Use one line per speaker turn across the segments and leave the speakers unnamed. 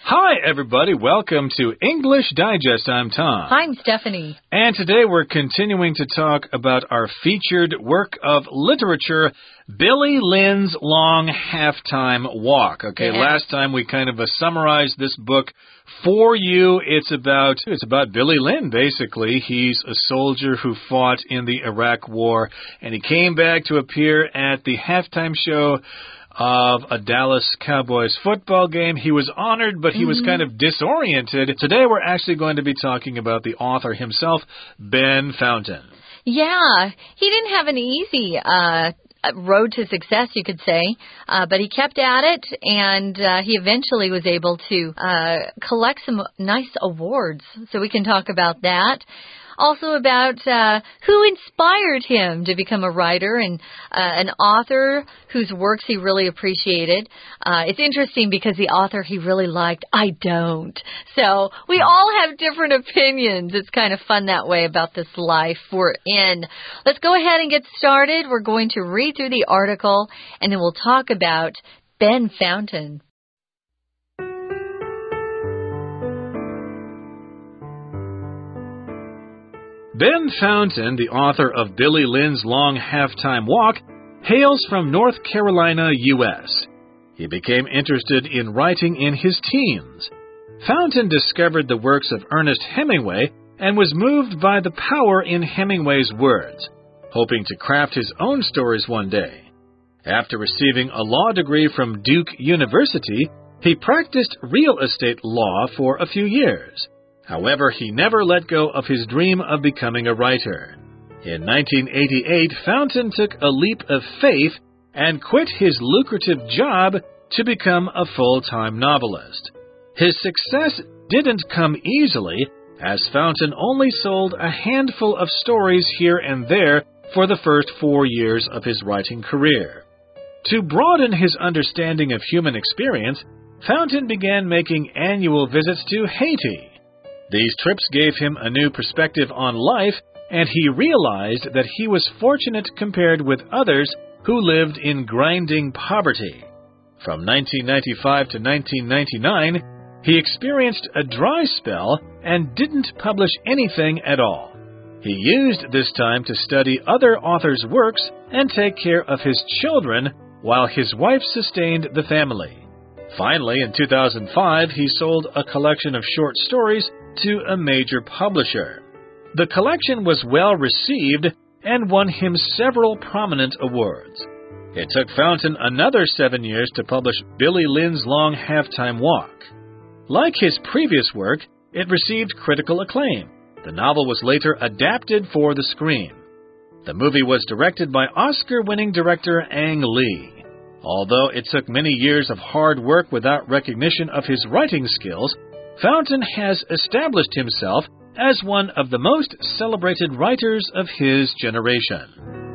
Hi, everybody. Welcome to English Digest. I'm Tom.
I'm Stephanie.
And today we're continuing to talk about our featured work of literature, Billy Lynn's Long Halftime Walk. Okay, Last time we kind of summarized this book for you. It's about Billy Lynn, basically. He's a soldier who fought in the Iraq War, and he came back to appear at the halftime show of a Dallas Cowboys football game. He was honored, but he was kind of disoriented. Today we're actually going to be talking about the author himself, Ben Fountain.
Yeah, he didn't have an easy road to success, you could say, but he kept at it, and he eventually was able to collect some nice awards. So we can talk about that. Also about who inspired him to become a writer and an author whose works he really appreciated. It's interesting because the author he really liked, I don't. So we all have different opinions. It's kind of fun that way about this life we're in. Let's go ahead and get started. We're going to read through the article, and then we'll talk about Ben Fountain.
Ben Fountain, the author of Billy Lynn's Long Halftime Walk, hails from North Carolina, U.S. He became interested in writing in his teens. Fountain discovered the works of Ernest Hemingway and was moved by the power in Hemingway's words, hoping to craft his own stories one day. After receiving a law degree from Duke University, he practiced real estate law for a few years. However, he never let go of his dream of becoming a writer. In 1988, Fountain took a leap of faith and quit his lucrative job to become a full-time novelist. His success didn't come easily, as Fountain only sold a handful of stories here and there for the first 4 years of his writing career. To broaden his understanding of human experience, Fountain began making annual visits to Haiti. These trips gave him a new perspective on life, and he realized that he was fortunate compared with others who lived in grinding poverty. From 1995 to 1999, he experienced a dry spell and didn't publish anything at all. He used this time to study other authors' works and take care of his children while his wife sustained the family. Finally, in 2005, he sold a collection of short stories to a major publisher. The collection was well received and won him several prominent awards. It took Fountain another 7 years to publish Billy Lynn's Long Halftime Walk. Like his previous work, it received critical acclaim. The novel was later adapted for the screen. The movie was directed by Oscar-winning director Ang Lee. Although it took many years of hard work without recognition of his writing skills, Fountain has established himself as one of the most celebrated writers of his generation.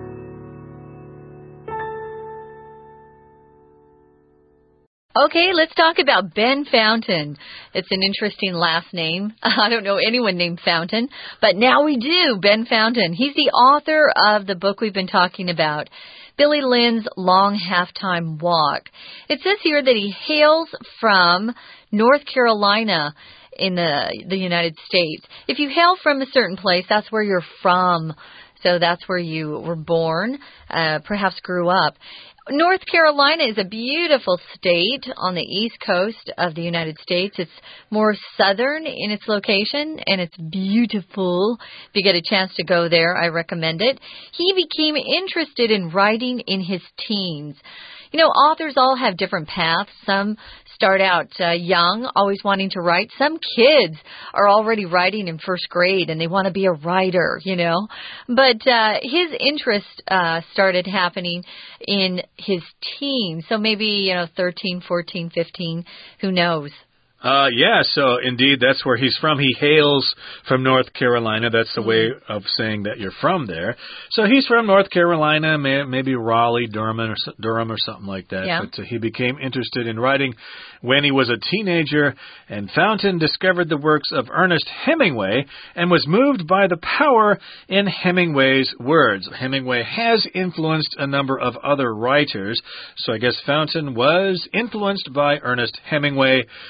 Okay, let's talk about Ben Fountain. It's an interesting last name. I don't know anyone named Fountain, but now we do. Ben Fountain. He's the author of the book we've been talking about, Billy Lynn's Long Halftime Walk. It says here that he hails from North Carolina in the United States. If you hail from a certain place, that's where you're from. So that's where you were born, perhaps grew up. North Carolina is a beautiful state on the east coast of the United States. It's more southern in its location, and it's beautiful. If you get a chance to go there, I recommend it. He became interested in writing in his teens. You know, authors all have different paths. Some start out young, always wanting to write. Some kids are already writing in first grade and they want to be a writer, you know. But his interest started happening in his teens. So maybe, 13, 14, 15, who knows?
So indeed, that's where he's from. He hails from North Carolina. That's the way of saying that you're from there. So he's from North Carolina, maybe Raleigh, Durham, or something like that.
Yeah.
But he became interested in writing when he was a teenager, and Fountain discovered the works of Ernest Hemingway and was moved by the power in Hemingway's words. Hemingway has influenced a number of other writers, so I guess Fountain was influenced by Ernest Hemingway,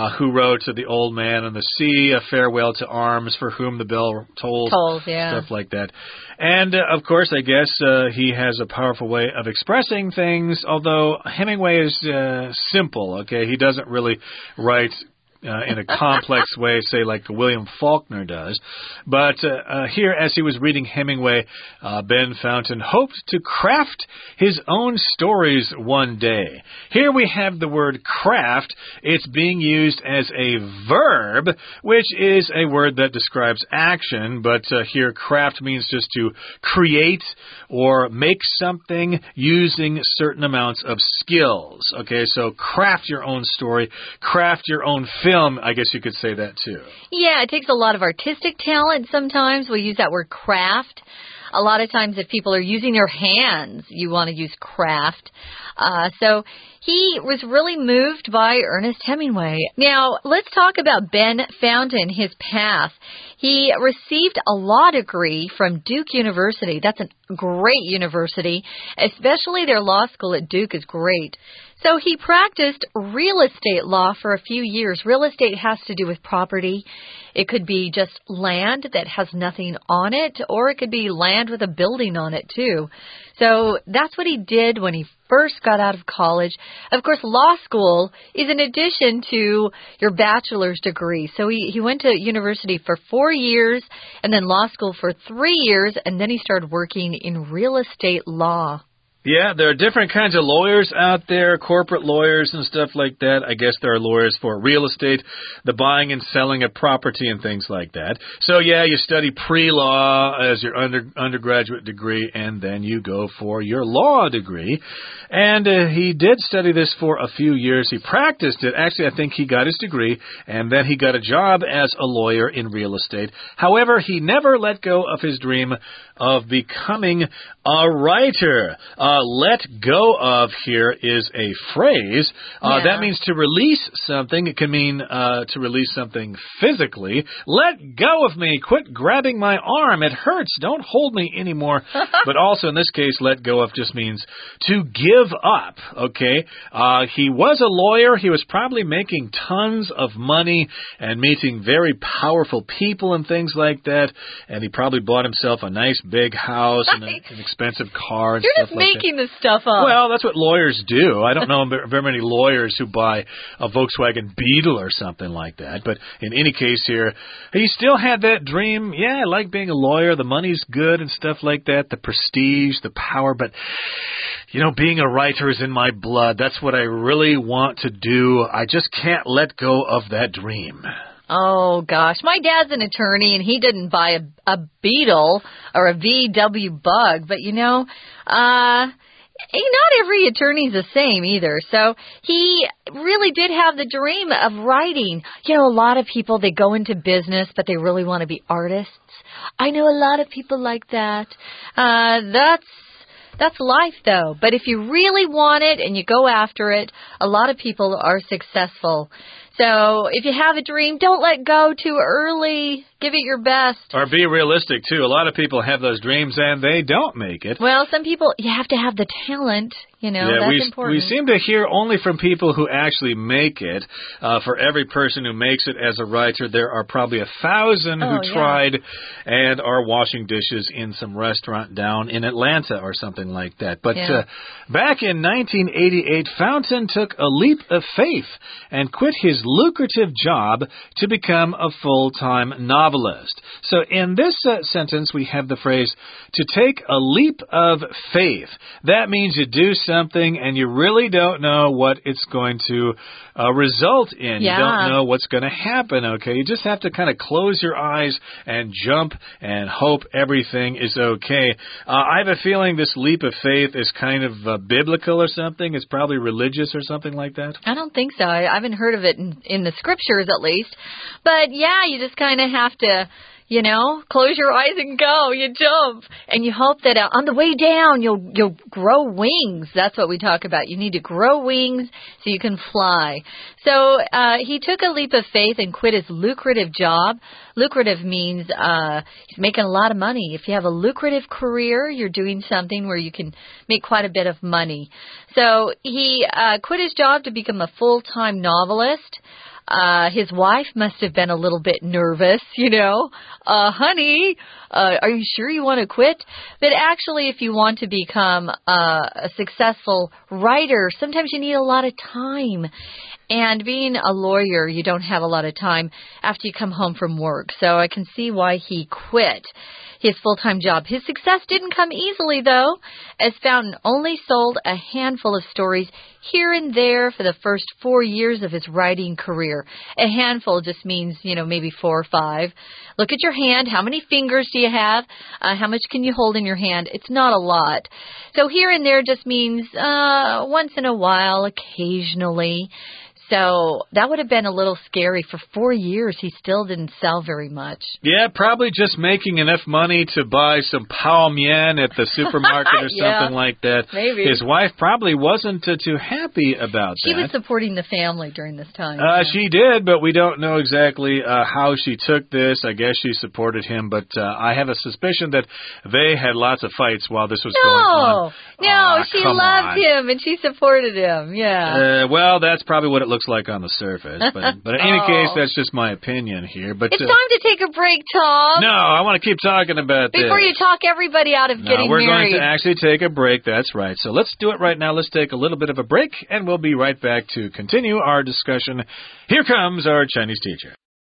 who wrote to the old man on the sea, a farewell to arms, for whom the bell tolls,
yeah.
stuff like that. And, of course, I guess he has a powerful way of expressing things, although Hemingway is simple, okay? He doesn't really write in a complex way, say like William Faulkner does. But here, as he was reading Hemingway, Ben Fountain hoped to craft his own stories one day. Here we have the word craft. It's being used as a verb, which is a word that describes action, but here craft means just to create or make something using certain amounts of skills. Okay, so craft your own story, craft your own film, I guess you could say that too.
Yeah, it takes a lot of artistic talent sometimes. We use that word craft. A lot of times if people are using their hands, you want to use craft. So he was really moved by Ernest Hemingway. Now, let's talk about Ben Fountain, his path. He received a law degree from Duke University. That's a great university, especially their law school at Duke is great. So he practiced real estate law for a few years. Real estate has to do with property. It could be just land that has nothing on it, or it could be land with a building on it too. So that's what he did when he first got out of college. Of course, law school is in addition to your bachelor's degree. So he went to university for 4 years and then law school for 3 years, and then he started working in real estate law.
Yeah, there are different kinds of lawyers out there, corporate lawyers and stuff like that. I guess there are lawyers for real estate, the buying and selling of property and things like that. So, yeah, you study pre-law as your undergraduate degree, and then you go for your law degree. And he did study this for a few years. He practiced it. Actually, I think he got his degree, and then he got a job as a lawyer in real estate. However, he never let go of his dream of becoming a writer. Let go of here is a phrase. That means to release something. It can mean to release something physically. Let go of me. Quit grabbing my arm. It hurts. Don't hold me anymore. But also in this case, let go of just means to give up. Okay. He was a lawyer. He was probably making tons of money and meeting very powerful people and things like that. And he probably bought himself a nice big house and an expensive car and
You're
stuff
just
like that.
making this stuff up.
Well, that's what lawyers do. I don't know very many lawyers who buy a Volkswagen Beetle or something like that. But in any case here, he still had that dream. Yeah, I like being a lawyer. The money's good and stuff like that. The prestige, the power. But, you know, being a writer is in my blood. That's what I really want to do. I just can't let go of that dream.
Oh, gosh. My dad's an attorney, and he didn't buy a Beetle or a VW Bug. But, you know, not every attorney's the same either. So he really did have the dream of writing. You know, a lot of people, they go into business, but they really want to be artists. I know a lot of people like that. That's life, though. But if you really want it and you go after it, a lot of people are successful. So if you have a dream, don't let go too early. Give it your best.
Or be realistic, too. A lot of people have those dreams and they don't make it.
Well, some people, you have to have the talent. You know, that's important.
We seem to hear only from people who actually make it. For every person who makes it as a writer, there are probably 1,000 who tried and are washing dishes in some restaurant down in Atlanta or something like that. But back in 1988, Fountain took a leap of faith and quit his lucrative job to become a full-time novelist. So in this sentence, we have the phrase, to take a leap of faith. That means you do something and you really don't know what it's going to result in. You don't know what's going to happen, okay? You just have to kind of close your eyes and jump and hope everything is okay. I have a feeling this leap of faith is kind of biblical or something. It's probably religious or something like that.
I don't think so. I haven't heard of it in the scriptures, at least. But, yeah, you just kind of have to, you know, close your eyes and go. You jump. And you hope that on the way down, you'll grow wings. That's what we talk about. You need to grow wings so you can fly. So he took a leap of faith and quit his lucrative job. Lucrative means he's making a lot of money. If you have a lucrative career, you're doing something where you can make quite a bit of money. So he quit his job to become a full-time novelist. His wife must have been a little bit nervous, honey, are you sure you want to quit? But actually, if you want to become a successful writer, sometimes you need a lot of time. And being a lawyer, you don't have a lot of time after you come home from work. So I can see why he quit his full-time job. His success didn't come easily, though, as Fountain only sold a handful of stories here and there for the first 4 years of his writing career. A handful just means, maybe 4 or 5. Look at your hand. How many fingers do you have? How much can you hold in your hand? It's not a lot. So here and there just means once in a while, occasionally. So that would have been a little scary. For 4 years, he still didn't sell very much.
Yeah, probably just making enough money to buy some Pao Mian at the supermarket or something like that.
Maybe.
His wife probably wasn't too happy about that.
She was supporting the family during this time.
She did, but we don't know exactly how she took this. I guess she supported him, but I have a suspicion that they had lots of fights while this was going on.
No, she loved him and she supported him. Yeah.
Well, that's probably what it looks like on the surface. But in any case, that's just my opinion here. But
it's time to take a break, Tom.
No, I want to keep talking about this.
Before you talk everybody out of getting
married.
We're
going to actually take a break. That's right. So let's do it right now. Let's take a little bit of a break, and we'll be right back to continue our discussion. Here comes our Chinese teacher.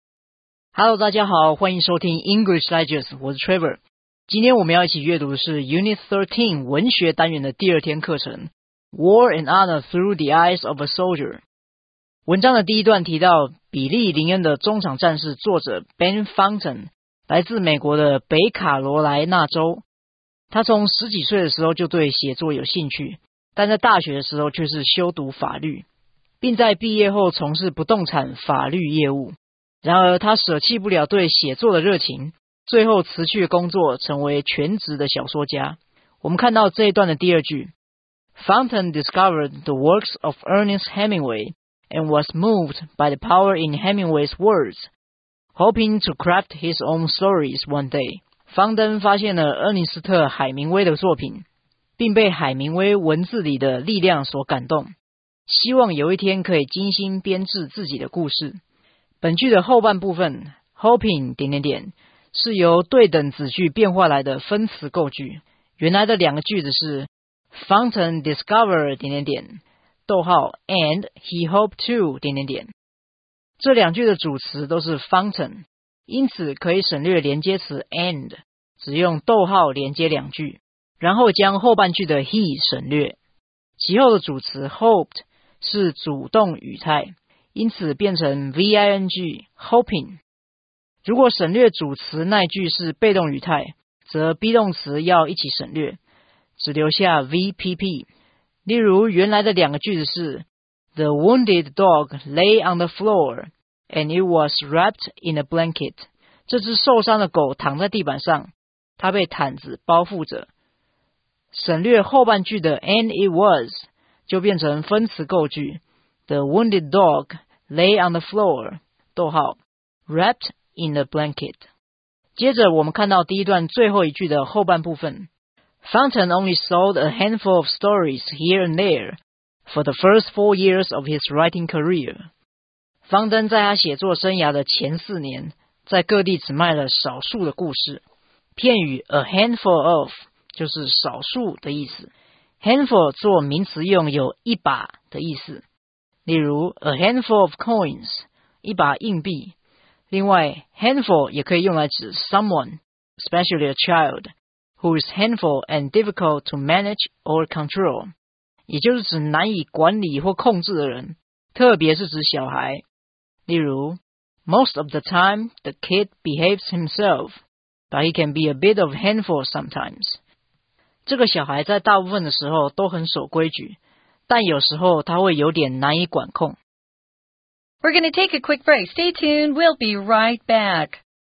Hello， 大家好，欢迎收听 English Digest， 我是 Trevor。今天我们要一起阅读的是 Unit 13 文学单元的第2天课程 War and Honor Through the Eyes of a Soldier。文章的第一段提到比利·林恩的中场战士作者 Ben Fountain 来自美国的北卡罗来纳州。他从10几岁的时候就对写作有兴趣，但在大学的时候却是修读法律，并在毕业后从事不动产法律业务。然而他舍弃不了对写作的热情，最后辞去工作，成为全职的小说家。我们看到这一段的第2句 Fountain discovered the works of Ernest Hemingway and was moved by the power in Hemingway's words, hoping to craft his own stories one day. 方登发现了厄尼斯特·海明威的作品，并被海明威文字里的力量所感动，希望有一天可以精心编制自己的故事。本句的后半部分 hoping ... 是由对等子句变化来的分词构句。原来的2个句子是 Fountain discovered ... 逗号 and he hoped to ... 这2句的主词都是 Fountain， 因此可以省略连接词 and， 只用逗号连接2句，然后将后半句的 he 省略。其后的主词 hoped 是主动语态，因此变成 VING hoping。如果省略主词那句是被动语态，则 be 动词要一起省略，只留下 VPP。例如原来的2个句子是 The wounded dog lay on the floor and it was wrapped in a blanket。 这只受伤的狗躺在地板上，它被毯子包覆着。省略后半句的 and it was， 就变成分词构句 The wounded dog lay on the floor， 逗号 wrapped in a blanket。 接着我们看到第一段最后一句的后半部分Fountain only sold a handful of stories here and there for the first 4 years of his writing career. 方登在他写作生涯的前4年，在各地只卖了少数的故事。片语 a handful of 就是少数的意思。handful 做名词用有一把的意思。例如 a handful of coins 一把硬币。另外 handful 也可以用来指 someone, especially a child,who is handful and difficult to manage or control， 也就是指难以管理或控制的人，特别是指小孩。例如 Most of the time, the kid behaves himself, but he can be a bit of a handful sometimes. 这个小孩在大部分的时候都很守规矩，但有时候他会有点难以管控。
We're going to take a quick break. Stay tuned. We'll be right back.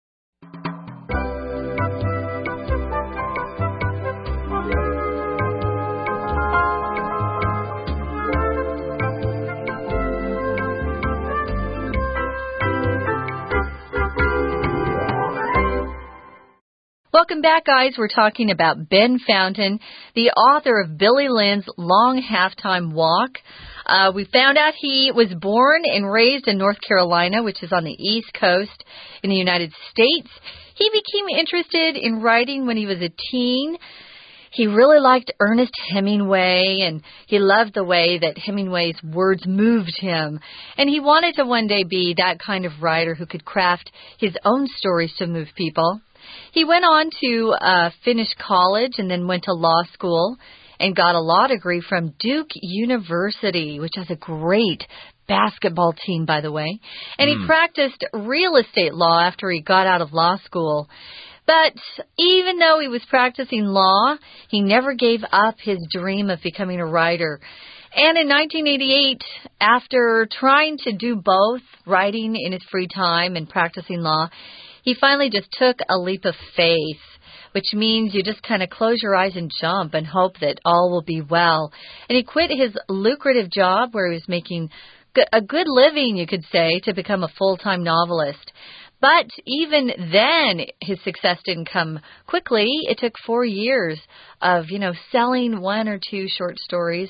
Welcome back, guys. We're talking about Ben Fountain, the author of Billy Lynn's Long Halftime Walk. We found out he was born and raised in North Carolina, which is on the East Coast in the United States. He became interested in writing when he was a teen. He really liked Ernest Hemingway, and he loved the way that Hemingway's words moved him. And he wanted to one day be that kind of writer who could craft his own stories to move people. He went on to finish college and then went to law school and got a law degree from Duke University, which has a great basketball team, by the way. And he practiced real estate law after he got out of law school. But even though he was practicing law, he never gave up his dream of becoming a writer. And in 1988, after trying to do both, writing in his free time and practicing law, he finally just took a leap of faith, which means you just kind of close your eyes and jump and hope that all will be well. And he quit his lucrative job where he was making a good living, you could say, to become a full-time novelist. But even then, his success didn't come quickly. It took 4 years of, selling 1 or 2 short stories.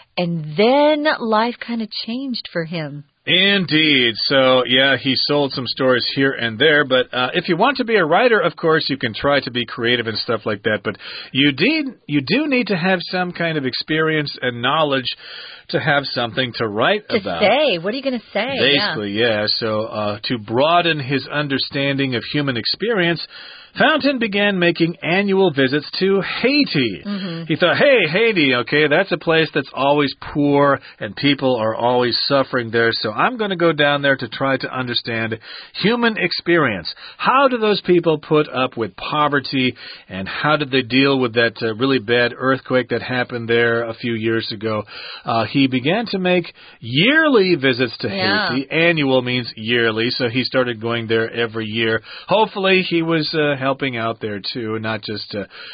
And then life kind of changed for him.
Indeed. So, yeah, he sold some stories here and there. But if you want to be a writer, of course, you can try to be creative and stuff like that. But you do need to have some kind of experience and knowledge to have something to write about.
To say. What are you going to say?
Basically, yeah. So to broaden his understanding of human experience, Fountain began making annual visits to Haiti. He thought, hey, Haiti, okay, that's a place that's always poor and people are always suffering there, so I'm going to go down there to try to understand human experience. How do those people put up with poverty, and how did they deal with that really bad earthquake that happened there a few years ago? He began to make yearly visits to Haiti. Annual means yearly, so he started going there every year. Hopefully he was helping out there too, not just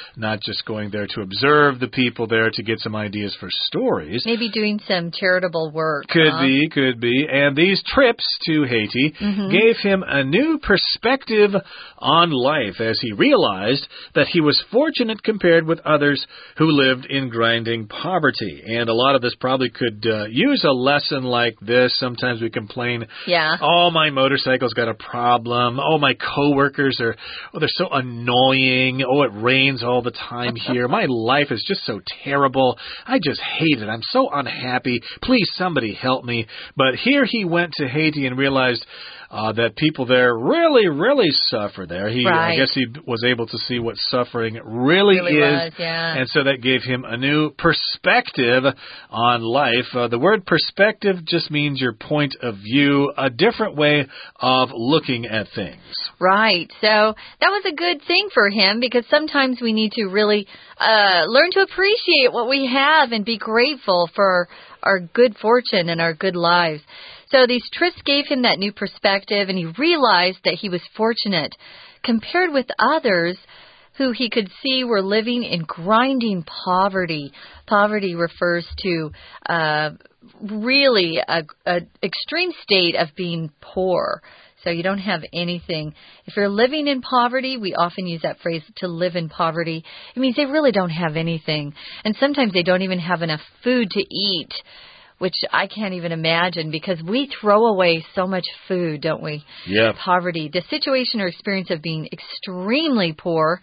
going there to observe the people there to get some ideas for stories.
Maybe doing some charitable work.
Could be. And these trips to Haiti gave him a new perspective on life as he realized that he was fortunate compared with others who lived in grinding poverty. And a lot of us probably could use a lesson like this. Sometimes we complain, oh, my motorcycle's got a problem. Oh, my coworkers they're so annoying. Oh, it rains all the time here. My life is just so terrible. I just hate it. I'm so unhappy. Please, somebody help me. But here he went to Haiti and realized that people there really, really suffer there. I guess he was able to see what suffering really is. And so that gave him a new perspective on life. The word perspective just means your point of view, a different way of looking at things.
Right. So that was a good thing for him, because sometimes we need to really learn to appreciate what we have and be grateful for our good fortune and our good lives. So these trips gave him that new perspective, and he realized that he was fortunate compared with others who he could see were living in grinding poverty. Poverty refers to really an extreme state of being poor. So you don't have anything. If you're living in poverty, we often use that phrase, to live in poverty. It means they really don't have anything. And sometimes they don't even have enough food to eat, which I can't even imagine, because we throw away so much food, don't we?
Yeah.
Poverty, the situation or experience of being extremely poor.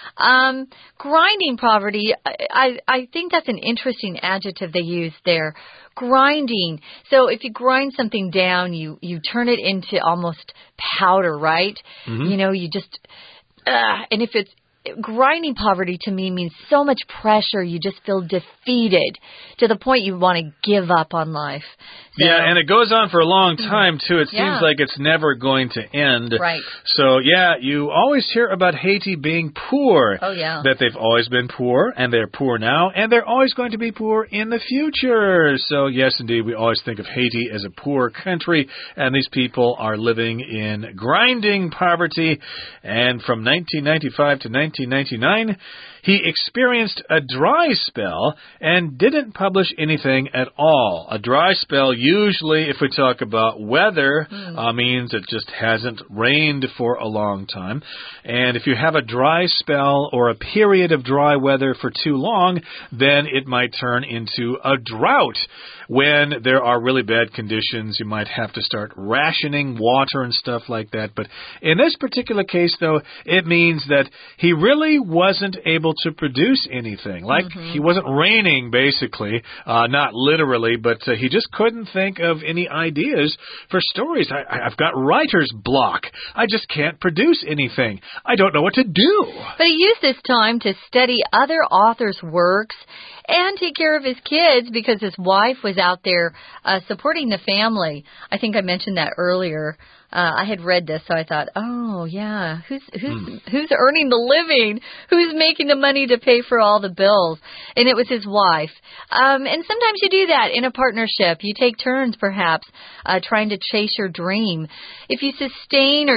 Grinding poverty, I think that's an interesting adjective they use there. Grinding. So if you grind something down, you turn it into almost powder, right? You just, and if it's, grinding poverty to me means so much pressure, you just feel defeated to the point you want to give up on life. So,
and it goes on for a long time, too. It seems like it's never going to end.
Right.
So, you always hear about Haiti being poor.
Oh, yeah.
That they've always been poor, and they're poor now, and they're always going to be poor in the future. So, yes, indeed, we always think of Haiti as a poor country, and these people are living in grinding poverty. And from 1995 to 1999, he experienced a dry spell and didn't publish anything at all. A dry spell, usually, if we talk about weather, means it just hasn't rained for a long time. And if you have a dry spell or a period of dry weather for too long, then it might turn into a drought. When there are really bad conditions, you might have to start rationing water and stuff like that. But in this particular case, though, it means that he really wasn't able to produce anything. Like, he wasn't raining, basically. Not literally, but he just couldn't think of any ideas for stories. I've got writer's block. I just can't produce anything. I don't know what to do.
But he used this time to study other authors' works and take care of his kids because his wife was out there supporting the family. I think I mentioned that earlier. I had read this, so I thought, oh, yeah, who's earning the living? Who's making the money to pay for all the bills? And it was his wife. And sometimes you do that in a partnership. You take turns, perhaps, trying to chase your dream. If you sustain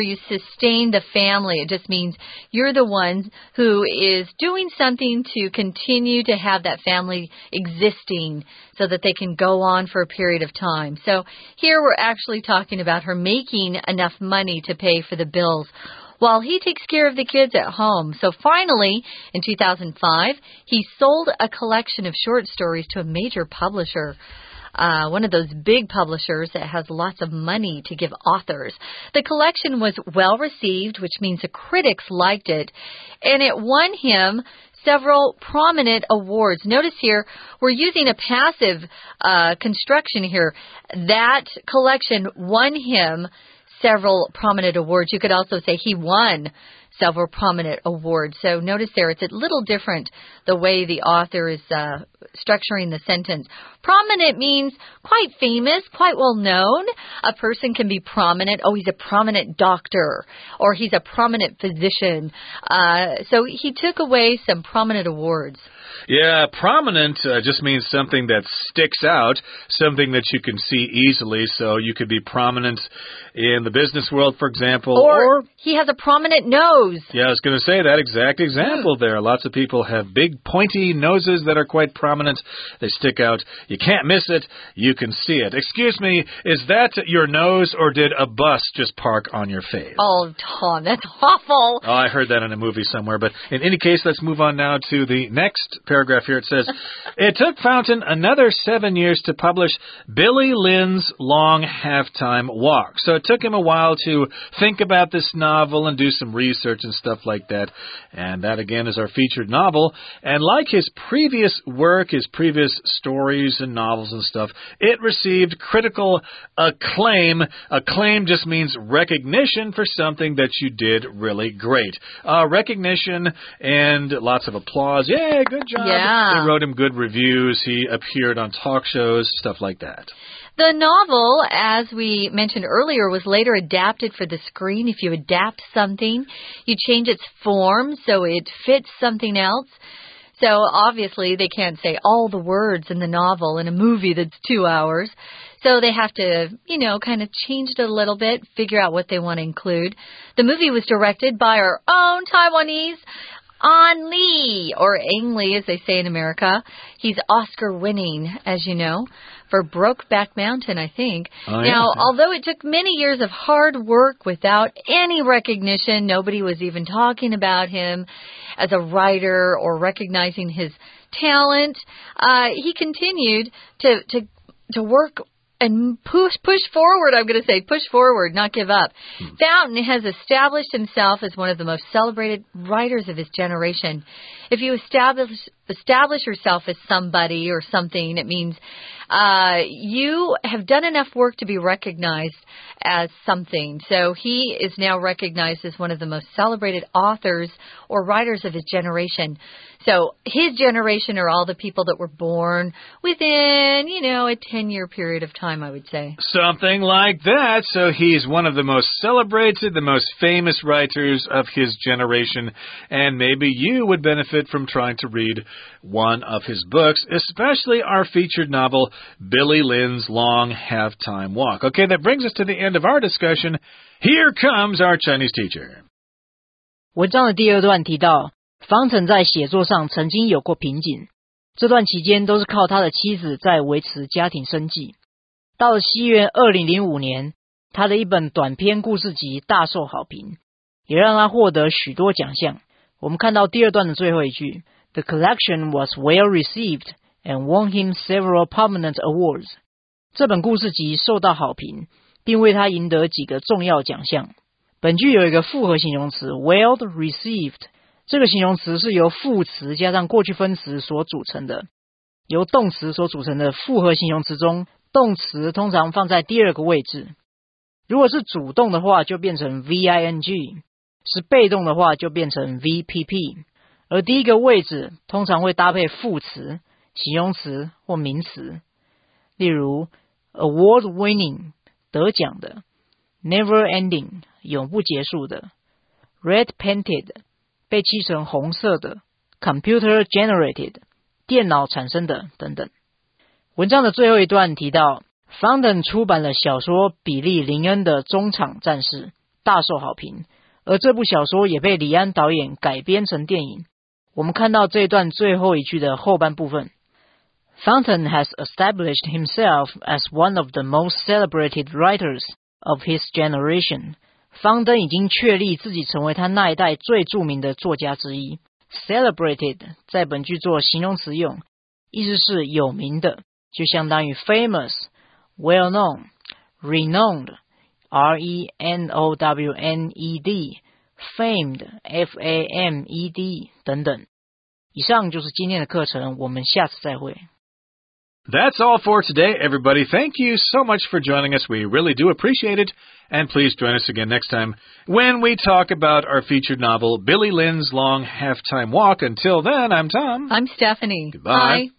the family, it just means you're the one who is doing something to continue to have that family existing so that they can go on for a period of time. So here we're actually talking about her making enough money to pay for the bills while he takes care of the kids at home. So finally, in 2005, he sold a collection of short stories to a major publisher. One of those big publishers that has lots of money to give authors. The collection was well received, which means the critics liked it, and it won him several prominent awards. Notice here, we're using a passive construction here. That collection won him several prominent awards. You could also say he won several prominent awards. So notice there, it's a little different the way the author is structuring the sentence. Prominent means quite famous, quite well known. A person can be prominent. Oh, he's a prominent doctor, or he's a prominent physician. So he took away some prominent awards.
Yeah, prominent just means something that sticks out, something that you can see easily. So you could be prominent in the business world, for example.
Or he has a prominent nose.
Yeah, I was going to say that exact example there. Lots of people have big pointy noses that are quite prominent. They stick out. You can't miss it. You can see it. Excuse me, is that your nose, or did a bus just park on your face?
Oh, Tom, that's awful.
Oh, I heard that in a movie somewhere. But in any case, let's move on now to the next paragraph here. It says, it took Fountain another 7 years to publish Billy Lynn's Long Halftime Walk. So it took him a while to think about this novel and do some research and stuff like that. And that, again, is our featured novel. And like his previous work, his previous stories and novels and stuff, it received critical acclaim. Acclaim just means recognition for something that you did really great. Recognition and lots of applause. Yay, good job.
Yeah.
They wrote him good reviews. He appeared on talk shows, stuff like that.
The novel, as we mentioned earlier, was later adapted for the screen. If you adapt something, you change its form so it fits something else. So obviously they can't say all the words in the novel in a movie that's 2 hours. So they have to, kind of change it a little bit, figure out what they want to include. The movie was directed by our own Taiwanese An Lee, or Ang Lee, as they say in America. He's Oscar-winning, as you know, for Brokeback Mountain, I think.
Oh,
now,
yeah.
although it took many years of hard work without any recognition, nobody was even talking about him as a writer or recognizing his talent, he continued to work and push forward, I'm going to say. Push forward, not give up. Fountain has established himself as one of the most celebrated writers of his generation. If you establish yourself as somebody or something, it means you have done enough work to be recognized as something. So he is now recognized as one of the most celebrated authors or writers of his generation. So his generation are all the people that were born within, a 10-year period of time, I would say.
Something like that. So he's one of the most celebrated, the most famous writers of his generation. And maybe you would benefit from trying to read one of his books, especially our featured novel, Billy Lynn's Long Halftime Walk. Okay, that brings us to the end of our discussion. Here comes our Chinese teacher.
文章的第二段提到， Fountain 在写作上曾经有过瓶颈，这段期间都是靠他的妻子在维持家庭生计。到了西元2005年，他的一本短篇故事集大受好评，也让他获得许多奖项。我们看到第二段的最后一句 The collection was well received and won him several prominent awards. 这本故事集受到好评，并为他赢得几个重要奖项。本句有一个复合形容词 well received， 这个形容词是由副词加上过去分词所组成的。由动词所组成的复合形容词中，动词通常放在第二个位置。如果是主动的话，就变成 VING， 是被动的话就变成 VPP。而第一个位置通常会搭配副词、形容词或名词。例如 award-winning 得奖的， never-ending 永不结束的， red-painted 被漆成红色的， computer-generated 电脑产生的等等。文章的最后一段提到 Fountain 出版了小说比利·林恩的中场战士，大受好评，而这部小说也被李安导演改编成电影。我们看到这一段最后一句的后半部分 Fountain has established himself as one of the most celebrated writers of his generation. 方登已经确立自己成为他那一代最著名的作家之一。Celebrated 在本句做形容词用，意思是有名的，就相当于 famous, well known, renowned, R-E-N-O-W-N-E-D, famed, F-A-M-E-D 等等。以上就是今天的课程，我们下次再会。
That's all for today, everybody. Thank you so much for joining us. We really do appreciate it. And please join us again next time when we talk about our featured novel, Billy Lynn's Long Halftime Walk. Until then, I'm Tom.
I'm Stephanie.
Goodbye.
Bye.